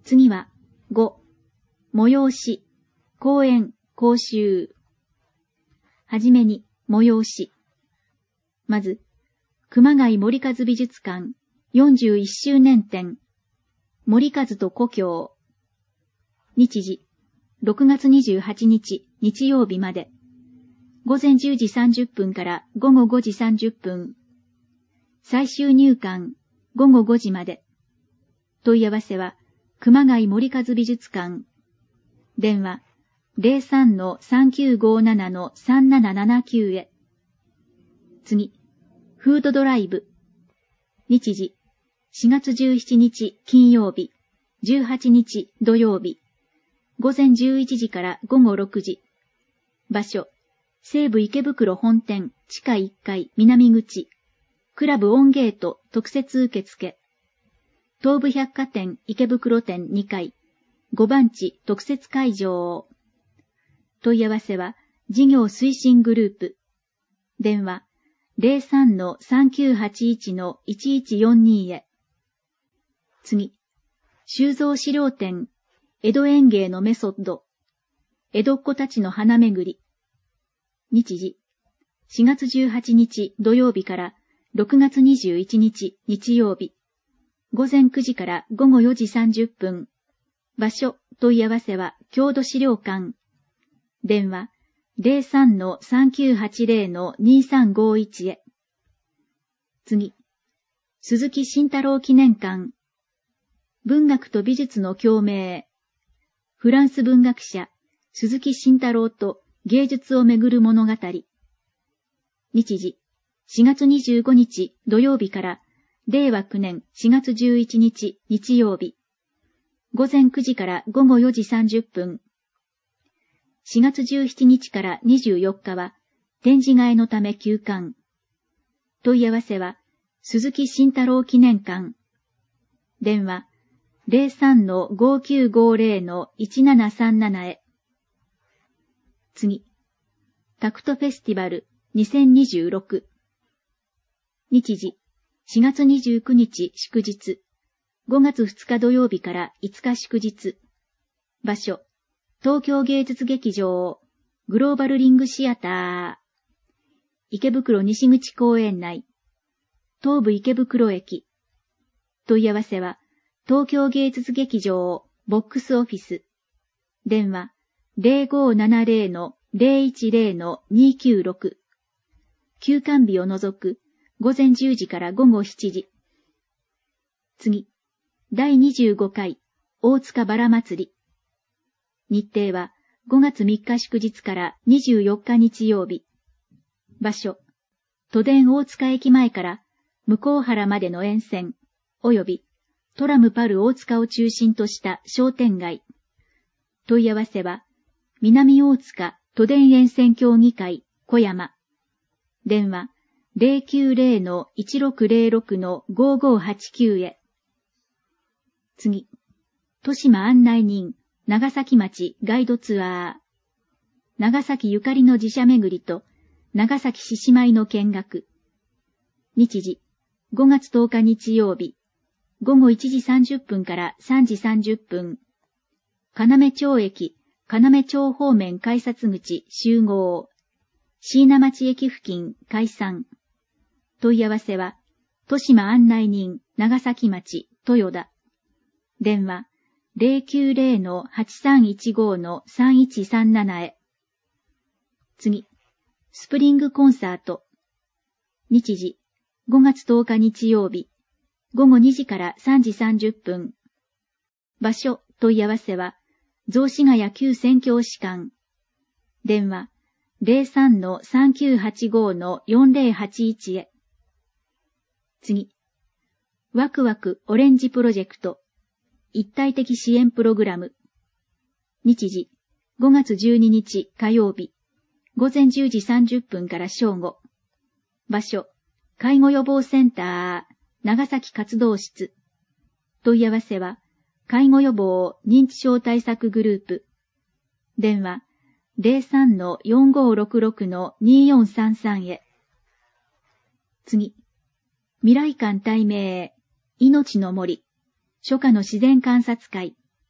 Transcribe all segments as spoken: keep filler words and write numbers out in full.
次は、ご、催し、講演、講習。はじめに、催し。まず、熊谷森和美術館よんじゅういっしゅうねん展、森和と故郷。日時、ろくがつにじゅうはちにち日曜日まで。午前じゅうじさんじゅっぷんから午後ごじさんじゅっぷん。最終入館、午後ごじまで。問い合わせは、熊谷森和美術館。電話、ゼロさんのさんきゅうごななのさんななななきゅう へ。次、フードドライブ。日時、しがつじゅうしちにち金曜日、じゅうはちにち土曜日。午前じゅういちじから午後ろくじ。場所、西武池袋本店地下いっかい南口。クラブオンゲート特設受付。東武百貨店池袋店にかい。ごばんち特設会場。問い合わせは、事業推進グループ。電話、ゼロさんのさんきゅうはちいちのいちいちよんに へ。次、収蔵資料展、江戸園芸のメソッド。江戸っ子たちの花めぐり。日時、しがつじゅうはちにち土曜日からろくがつにじゅういちにち日曜日。午前くじから午後よじさんじゅっぷん。場所、問い合わせは郷土資料館。電話、ゼロさんのさんきゅうはちゼロのにさんごいち へ。次、鈴木慎太郎記念館。文学と美術の共鳴。フランス文学者、鈴木慎太郎と芸術をめぐる物語。日時、しがつにじゅうごにち土曜日かられいわきゅうねんしがつじゅういちにち日曜日。午前くじから午後よじさんじゅっぷん。しがつじゅうしちにちからにじゅうよっかは展示替えのため休館。問い合わせは鈴木慎太郎記念館。電話、ゼロさんのごきゅうごゼロのいちななさんなな へ。次、タクトフェスティバルにせんにじゅうろく。日時、しがつにじゅうくにち祝日、ごがつふつか土曜日からいつか祝日。場所、東京芸術劇場、グローバルリングシアター。池袋西口公園内。東武池袋駅。問い合わせは、東京芸術劇場、ボックスオフィス。電話、ゼロごななゼロのゼロいちゼロのにきゅうろく。休館日を除く、午前じゅうじから午後しちじ。次、だいにじゅうごかい、大塚バラ祭り。日程は、ごがつみっか祝日からにじゅうよっか日曜日。場所、都電大塚駅前から向原までの沿線、及びトラムパル大塚を中心とした商店街。問い合わせは、南大塚都電沿線協議会小山。電話、ゼロきゅうゼロのいちろくゼロろくのごごはちきゅう へ。次、豊島案内人、長崎町ガイドツアー。長崎ゆかりの自社巡りと、長崎獅子舞の見学。日時、ごがつとおか日曜日、ごごいちじさんじゅっぷんからさんじさんじゅっぷん。要町駅、要町方面改札口集合。椎名町駅付近解散。問い合わせは、豊島案内人、長崎町、豊田。電話、ゼロきゅうゼロのはちさんいちごのさんいちさんなな へ。次、スプリングコンサート。日時、ごがつとおか日曜日、ごごにじからさんじさんじゅっぷん。場所、問い合わせは、雑司ヶ谷旧宣教師館。電話、ゼロさんのさんきゅうはちごのよんゼロはちいち へ。次、ワクワクオレンジプロジェクト。一体的支援プログラム。日時、ごがつじゅうににち火曜日、ごぜんじゅうじさんじゅっぷんから正午。場所、介護予防センター、長崎活動室。問い合わせは、介護予防認知症対策グループ。電話、ゼロさんのよんごろくろくのによんさんさん へ。次、未来館対名、命の森、初夏の自然観察会。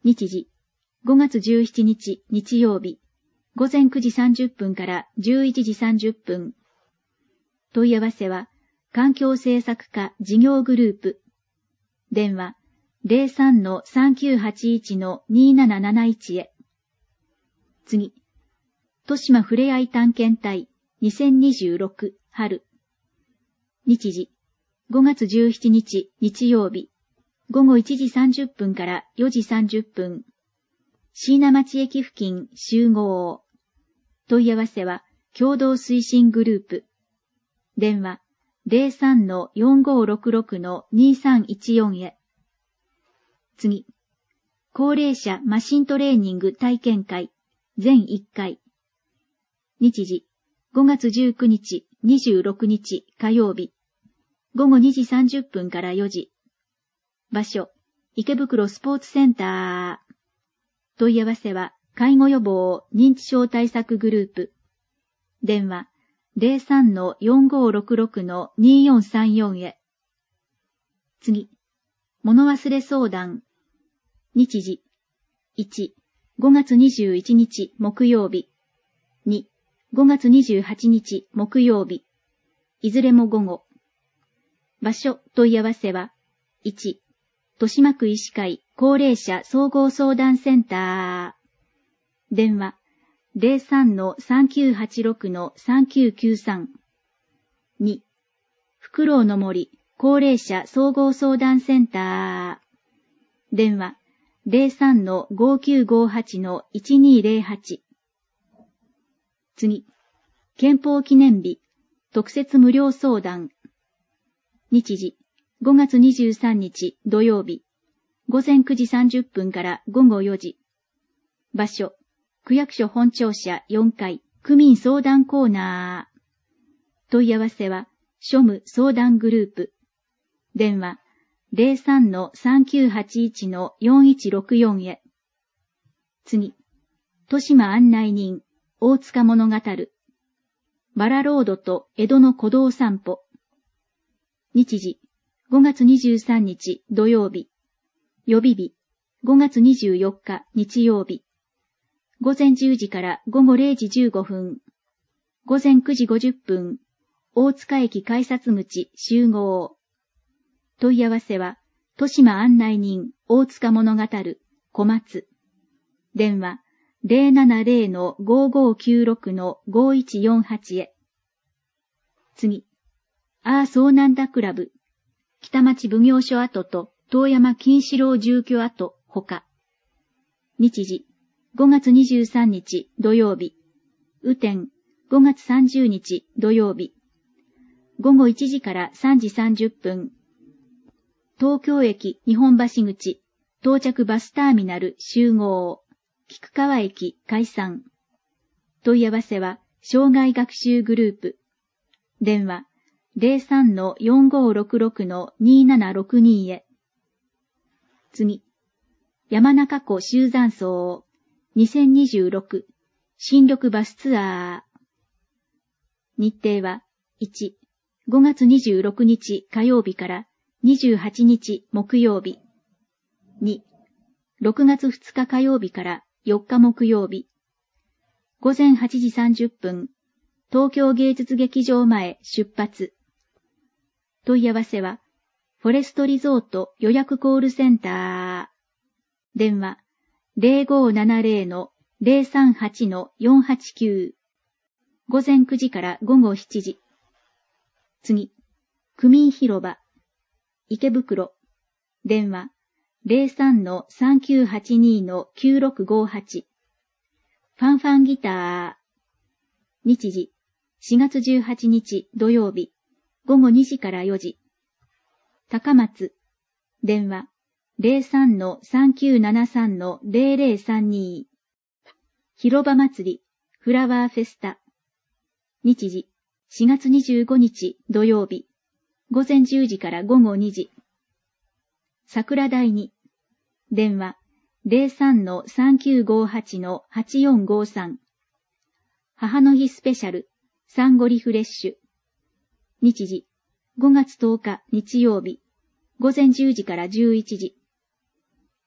日時、ごがつじゅうしちにち日曜日、ごぜんくじさんじゅっぷんからじゅういちじさんじゅっぷん。問い合わせは、環境政策課事業グループ。電話、ゼロさんのさんきゅうはちいちのになななないち へ。次、豊島ふれあい探検隊にせんにじゅうろく春。日時、ごがつじゅうしちにち日曜日、ごごいちじさんじゅっぷんからよじさんじゅっぷん。椎名町駅付近集合。問い合わせは、共同推進グループ。電話、ゼロさんのよんごろくろくのにさんいちよん へ。次、高齢者マシントレーニング体験会、全いっかい。日時、ごがつじゅうくにち、にじゅうろくにち火曜日、ごごにじさんじゅっぷんからよじ。場所、池袋スポーツセンター。問い合わせは、介護予防認知症対策グループ。電話、ゼロさんのよんごろくろくのによんさんよん へ。次、物忘れ相談。日時、いち、ごがつにじゅういちにち木曜日。に、ごがつにじゅうはちにち木曜日。いずれも午後。場所、問い合わせは、いち、豊島区医師会高齢者総合相談センター。電話、ゼロさんのさんきゅうはちろくのさんきゅうきゅうさん。に、フクロウの森高齢者総合相談センター。電話、ゼロさんのごきゅうごはちのいちにゼロはち。次、憲法記念日特設無料相談。日時、ごがつにじゅうさんにち土曜日、ごぜんくじさんじゅっぷんからごごよじ。場所、区役所本庁舎よんかい、区民相談コーナー。問い合わせは、庶務相談グループ。電話、ゼロさんのさんきゅうはちいちのよんいちろくよん へ。次、豊島案内人、大塚物語。バラロードと江戸の古道散歩。日時、ごがつにじゅうさんにち土曜日。予備日、ごがつにじゅうよっか日曜日。ごぜんじゅうじからごごれいじじゅうごふん。ごぜんくじごじゅっぷん。大塚駅改札口集合。問い合わせは、豊島案内人大塚物語小松。電話、ゼロななゼロのごごきゅうろくのごいちよんはち へ。次、ああそうなんだクラブ。北町奉行所跡と遠山金四郎住居跡ほか。日時、ごがつにじゅうさんにち土曜日。雨天、ごがつさんじゅうにち土曜日。ごごいちじからさんじさんじゅっぷん。東京駅日本橋口、到着バスターミナル集合。菊川駅解散。問い合わせは、障害学習グループ。電話、ゼロさんのよんごろくろくのにななろくに へ。次、山中湖修山荘にせんにじゅうろく新緑バスツアー。日程は、いち、ごがつにじゅうろくにち火曜日からにじゅうはちにち木曜日。に、ろくがつふつか火曜日からよっか木曜日。ごぜんはちじさんじゅっぷん、東京芸術劇場前出発。問い合わせは、フォレストリゾート予約コールセンター。電話、ゼロごななゼロのゼロさんはちのよんはちきゅう。ごぜんくじからごごしちじ。次、区民広場、池袋。電話、ゼロさんのさんきゅうはちにのきゅうろくごはち。ファンファンギター。日時、しがつじゅうはちにち土曜日、ごごにじからよじ。高松。電話、ゼロさんのさんきゅうななさんのゼロゼロさんに。広場祭り、フラワーフェスタ。日時、しがつにじゅうごにち土曜日、ごぜんじゅうじからごごにじ。桜台に。電話、ゼロさんのさんきゅうごはちのはちよんごさん。母の日スペシャル、サンゴリフレッシュ。日時、ごがつとおか日曜日、ごぜんじゅうじからじゅういちじ。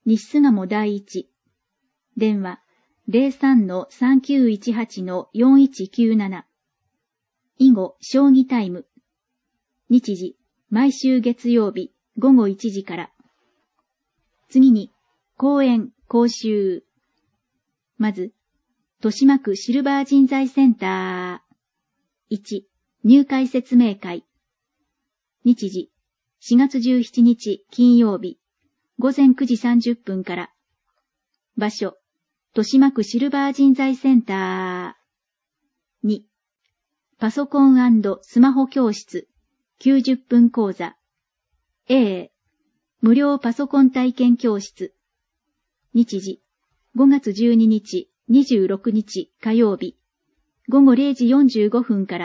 西巣鴨第一。電話 ゼロさんのさんきゅういちはちのよんいちきゅうなな。以後、将棋タイム。日時、毎週月曜日、午後いちじから。次に、講演、講習。まず、豊島区シルバー人材センター。いち、入会説明会。日時、しがつじゅうしちにち金曜日、ごぜんくじさんじゅっぷんから。場所、豊島区シルバー人材センター。に、パソコン&スマホ教室、きゅうじゅっぷん講座。A、無料パソコン体験教室。日時、ごがつじゅうににち、にじゅうろくにち火曜日、ごごれいじよんじゅうごふんから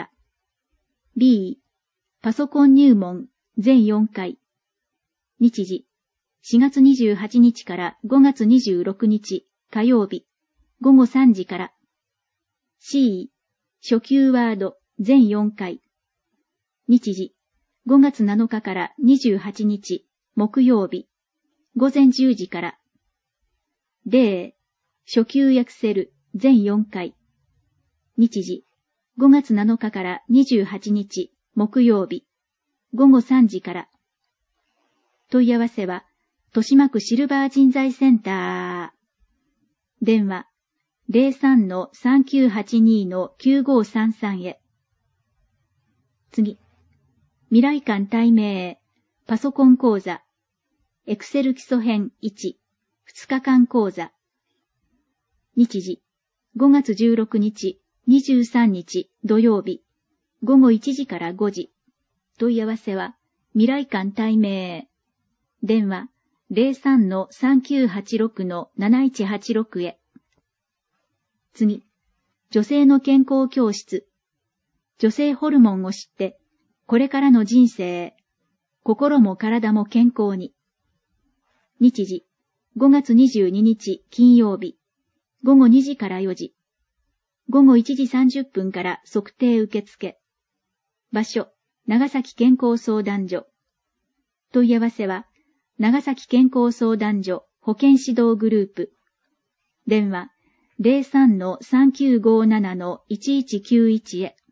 。B、パソコン入門、全よんかい。日時、しがつにじゅうはちにちからごがつにじゅうろくにち火曜日、ごごさんじから。C、初級ワード、全よんかい。日時、ごがつなのかからにじゅうはちにち木曜日、ごぜんじゅうじから。D、初級エクセル、全よんかい。日時、ごがつなのかからにじゅうはちにち木曜日、ごごさんじから。問い合わせは、豊島区シルバー人材センター。電話、ゼロさんのさんきゅうはちにのきゅうごさんさん へ。次、未来館対面、パソコン講座、エクセル基礎編いち、ふつかかん講座。日時、ごがつじゅうろくにち、にじゅうさんにち土曜日、ごごいちじからごじ。問い合わせは、未来館対面。電話、ゼロさんのさんきゅうはちろくのなないちはちろく へ。次、女性の健康教室。女性ホルモンを知って、これからの人生、心も体も健康に。日時、ごがつにじゅうににち金曜日、ごごにじからよじ。ごごいちじさんじゅっぷんから測定受付。場所、長崎健康相談所。問い合わせは、長崎健康相談所保健指導グループ。電話、ゼロさんのさんきゅうごななのいちいちきゅういち へ。